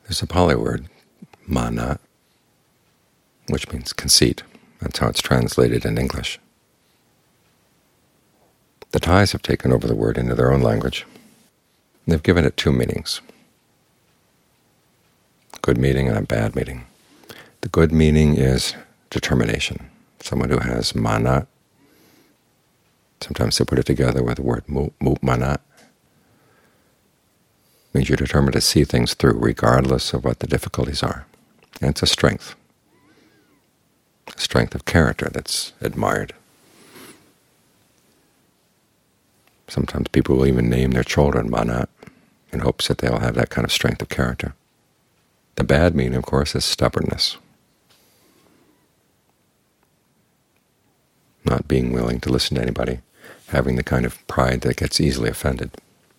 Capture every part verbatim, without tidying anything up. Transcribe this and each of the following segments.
There's a Pali word, mana, which means conceit. That's how it's translated in English. The Thais have taken over the word into their own language. They've given it two meanings, a good meaning and a bad meaning. The good meaning is determination. Someone who has mana, sometimes they put it together with the word mupmana, means you're determined to see things through regardless of what the difficulties are. And it's a strength, a strength of character that's admired. Sometimes people will even name their children Mana in hopes that they'll have that kind of strength of character. The bad meaning, of course, is stubbornness, not being willing to listen to anybody, having the kind of pride that gets easily offended.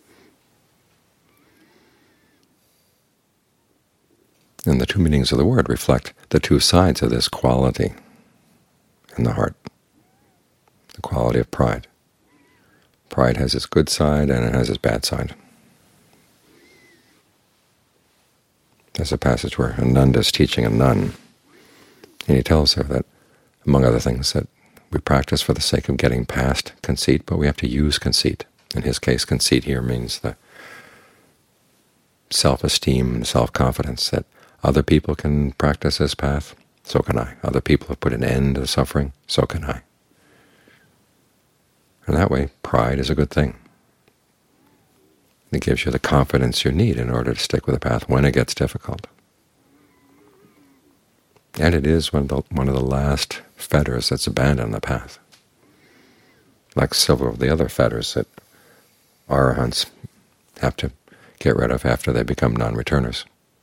And the two meanings of the word reflect the two sides of this quality in the heart, the quality of pride. Pride has its good side and it has its bad side. There's a passage where Ananda is teaching a nun, and he tells her that, among other things, that we practice for the sake of getting past conceit, but we have to use conceit. In his case, conceit here means the self-esteem and self-confidence that other people can practice this path, so can I. Other people have put an end to suffering, so can I. And that way, pride is a good thing. It gives you the confidence you need in order to stick with the path when it gets difficult. And it is one of the, one of the last fetters that's abandoned on the path, like several of the other fetters that arahants have to get rid of after they become non-returners,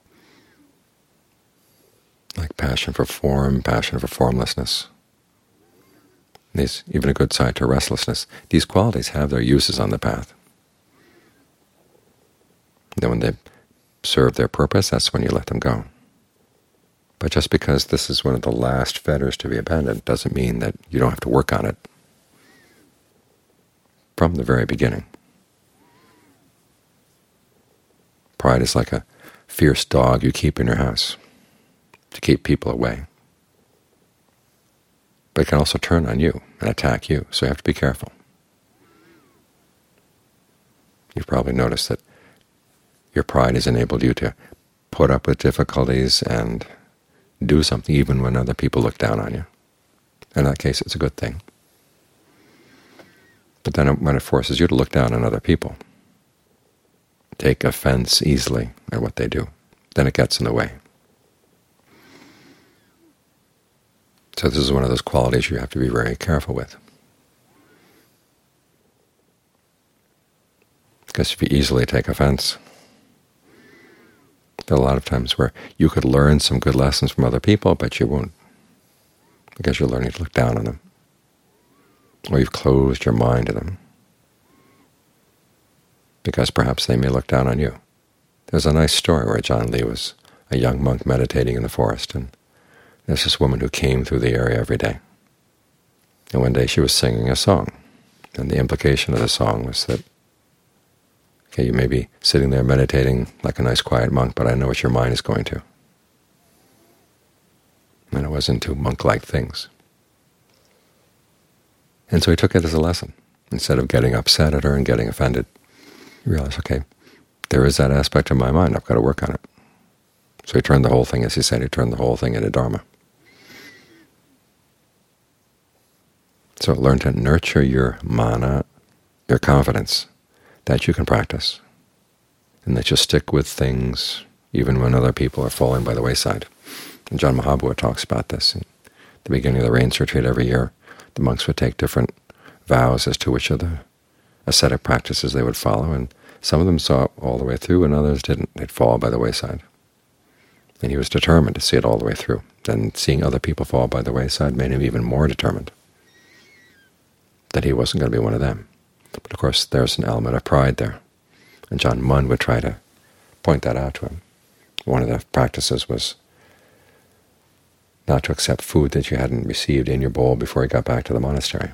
like passion for form, passion for formlessness. These, even a good side to restlessness. These qualities have their uses on the path. Then when they serve their purpose, that's when you let them go. But just because this is one of the last fetters to be abandoned doesn't mean that you don't have to work on it from the very beginning. Pride is like a fierce dog you keep in your house to keep people away. But it can also turn on you and attack you, so you have to be careful. You've probably noticed that your pride has enabled you to put up with difficulties and do something even when other people look down on you. In that case, it's a good thing. But then when it forces you to look down on other people, take offense easily at what they do, then it gets in the way. So this is one of those qualities you have to be very careful with. Because if you easily take offense, there are a lot of times where you could learn some good lessons from other people, but you won't, because you're learning to look down on them, or you've closed your mind to them, because perhaps they may look down on you. There's a nice story where John Lee was a young monk meditating in the forest, and there's this woman who came through the area every day. And one day she was singing a song, and the implication of the song was that, okay, you may be sitting there meditating like a nice quiet monk, but I know what your mind is going to. And it was into monk-like things. And so he took it as a lesson. Instead of getting upset at her and getting offended, he realized, okay, there is that aspect of my mind, I've got to work on it. So he turned the whole thing, as he said, he turned the whole thing into Dharma. So learn to nurture your mana, your confidence, that you can practice, and that you'll stick with things even when other people are falling by the wayside. And John Mahabua talks about this. At the beginning of the Rains Retreat every year, the monks would take different vows as to which of the ascetic practices they would follow, and some of them saw it all the way through and others didn't. They'd fall by the wayside. And he was determined to see it all the way through. Then seeing other people fall by the wayside made him even more determined that he wasn't going to be one of them. But of course there's an element of pride there, and John Munn would try to point that out to him. One of the practices was not to accept food that you hadn't received in your bowl before you got back to the monastery.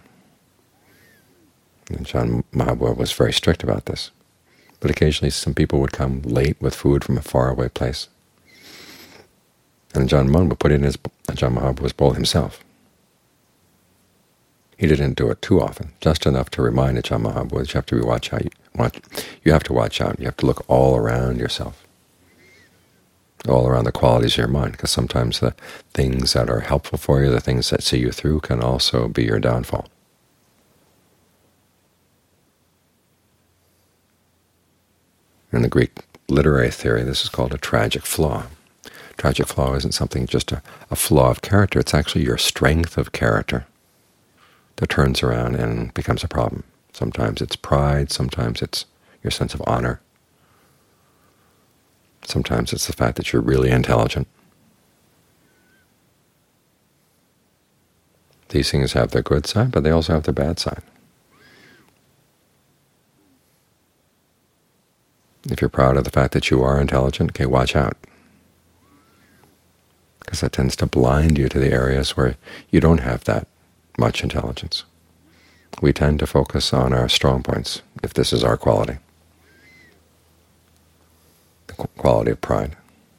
And John Mahabua was very strict about this. But occasionally some people would come late with food from a faraway place, And Ajaan Mun would put it in his Ajaan Mahaprabhu's bowl himself. He didn't do it too often, just enough to remind Ajaan Mahaprabhu that you have to be watch out. You, watch, you have to watch out. You have to look all around yourself, all around the qualities of your mind, because sometimes the things that are helpful for you, the things that see you through, can also be your downfall. In the Greek literary theory, this is called a tragic flaw. Tragic flaw isn't something just a, a flaw of character. It's actually your strength of character that turns around and becomes a problem. Sometimes it's pride, sometimes it's your sense of honor, sometimes it's the fact that you're really intelligent. These things have their good side, but they also have their bad side. If you're proud of the fact that you are intelligent, okay, watch out, because that tends to blind you to the areas where you don't have that much intelligence. We tend to focus on our strong points, if this is our quality, the quality of pride.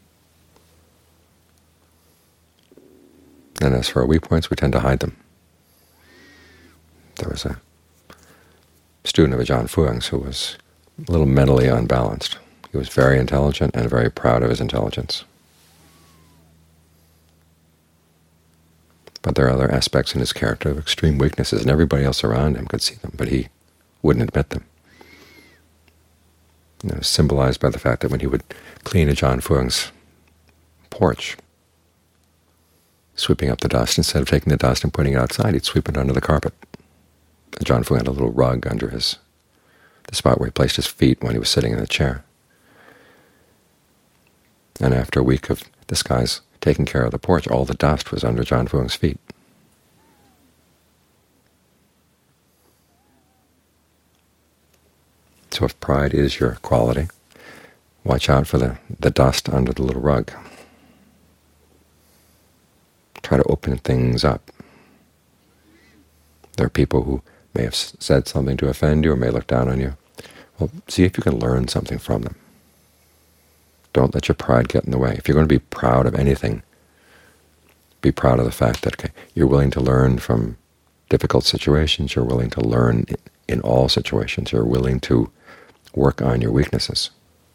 And as for our weak points, we tend to hide them. There was a student of Ajaan Fuang's who was a little mentally unbalanced. He was very intelligent and very proud of his intelligence. But there are other aspects in his character of extreme weaknesses, and everybody else around him could see them, but he wouldn't admit them. You know, symbolized by the fact that when he would clean Ajaan Fuang's porch, sweeping up the dust, instead of taking the dust and putting it outside, he'd sweep it under the carpet. Ajaan Fuang had a little rug under his the spot where he placed his feet when he was sitting in the chair. And after a week of this guy's taking care of the porch, all the dust was under Ajaan Fuang's feet. So if pride is your quality, watch out for the, the dust under the little rug. Try to open things up. There are people who may have said something to offend you or may look down on you. Well, see if you can learn something from them. Don't let your pride get in the way. If you're going to be proud of anything, be proud of the fact that okay, you're willing to learn from difficult situations, you're willing to learn in all situations, you're willing to work on your weaknesses.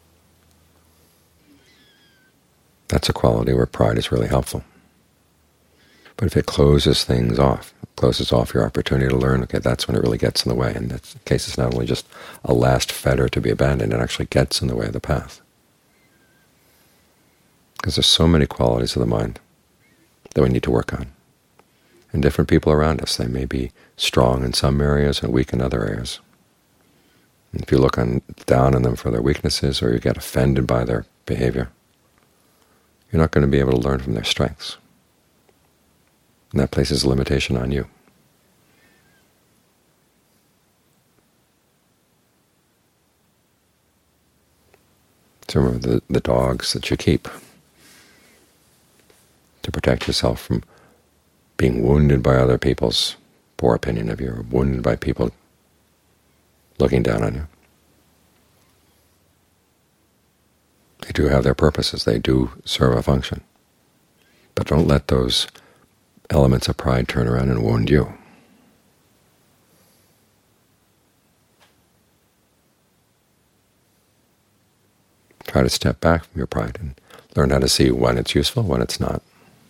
That's a quality where pride is really helpful. But if it closes things off, closes off your opportunity to learn, okay, that's when it really gets in the way. And that case is not only just a last fetter to be abandoned, it actually gets in the way of the path. Because there's so many qualities of the mind that we need to work on. And different people around us, they may be strong in some areas and weak in other areas. And if you look on, down on them for their weaknesses or you get offended by their behavior, you're not going to be able to learn from their strengths. And that places a limitation on you. So remember the, the dogs that you keep to protect yourself from being wounded by other people's poor opinion of you, or wounded by people looking down on you. They do have their purposes. They do serve a function. But don't let those elements of pride turn around and wound you. Try to step back from your pride and learn how to see when it's useful, when it's not.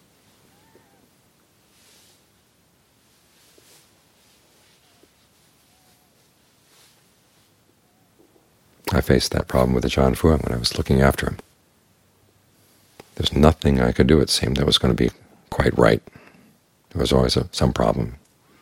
I faced that problem with Ajaan Fuang when I was looking after him. There's nothing I could do, it seemed, that was going to be quite right. There was always a, some problem.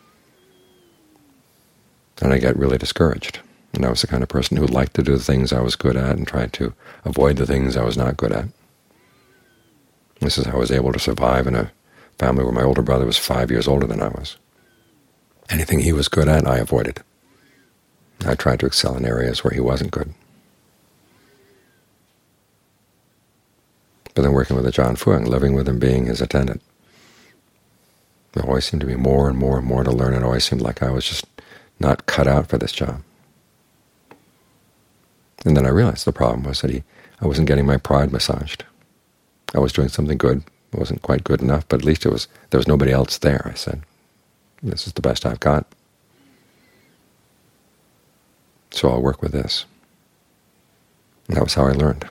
And I got really discouraged. And I was the kind of person who liked to do the things I was good at and tried to avoid the things I was not good at. This is how I was able to survive in a family where my older brother was five years older than I was. Anything he was good at, I avoided. I tried to excel in areas where he wasn't good. But then working with Ajaan Fuang, living with him, being his attendant, there always seemed to be more and more and more to learn. It always seemed like I was just not cut out for this job. And then I realized the problem was that he, I wasn't getting my pride massaged. I was doing something good, It wasn't quite good enough, but at least it was. There was nobody else there. I said, "This is the best I've got, so I'll work with this." And that was how I learned.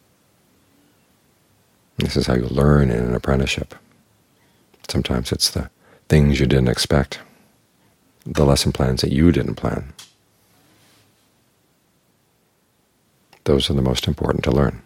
This is how you learn in an apprenticeship. Sometimes it's the things you didn't expect, the lesson plans that you didn't plan. Those are the most important to learn.